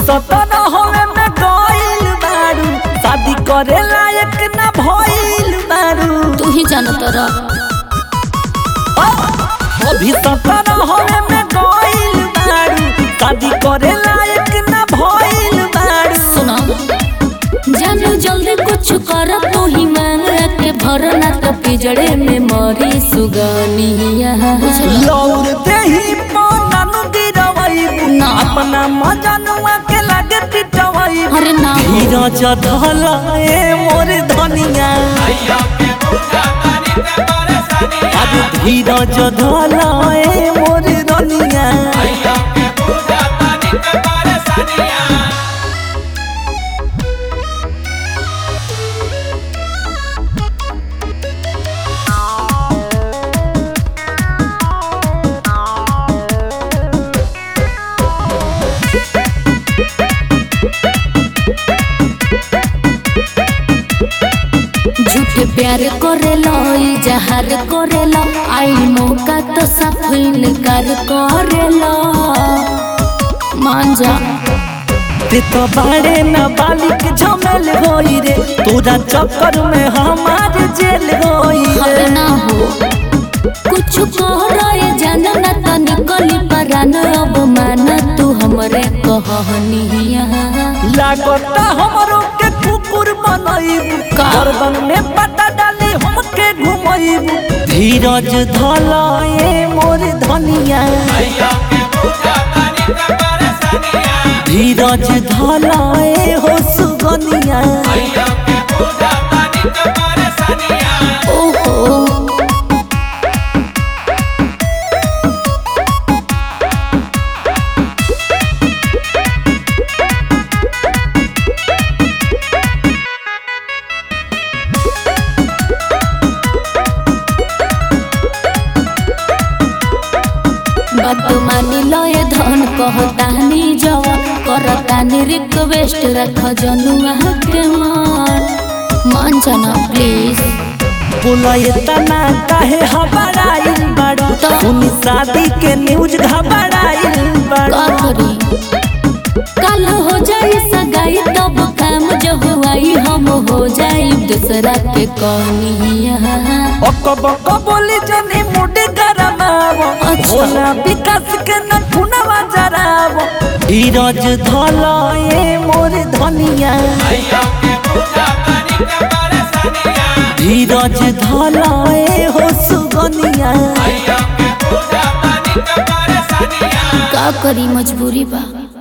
सतन होवे में गइल बारू शादी करे लायक ना भइल बारू तू ही जानत रह अभी सतन होवे में गइल बारू शादी करे लायक ना भइल बारू सुना जानू जल्दी कुछ कर तू ही मांग के भरना तो पिजड़े में मरी सुगनिया लौर देही पनानु गिरवई ना अपना मजनुआ के लागे पिटवई अरे ना धीरज धला ए मोर धनिया आज धीरज धला ए मोर धनिया झूठे प्यार करेला इजहार करेला आई मौका तो सब इनकार करेला मान जा ते तो बाड़े न बालिक झमेल होई रे तोरा चक्कर में हमार जेल होई हर रे ना हो कुछ कह रहे जाना ना तो निकली परान अब माना तू हमरे कहनिया लागता हमरो के कुकुर बनाईबू गर्दन में पता डाली हमके घुमाईबू धीरज धला ए मोर धनिया धीरज धला ए हो सुगनिया ओहो बात मानी लो ये धन कहतानी जवान करतानी रिक्वेस्ट रख जनुआ के मान जाना प्लीज बोला इतना काहे हबड़ाइल बड़ो सुनी शादी के न्यूज घबराइल बड़ो का करी कल हो जाई सगाई तब काम जब आई हम हो जाई दूसरा के कनिया बक बोली जनी मुडी गरमावो अच्छा। भोला विकास के न खुनवा जरावो धीरज धला ए मोर धनिया धीरज धला ए हो सुगनिया का करी मजबूरी बा।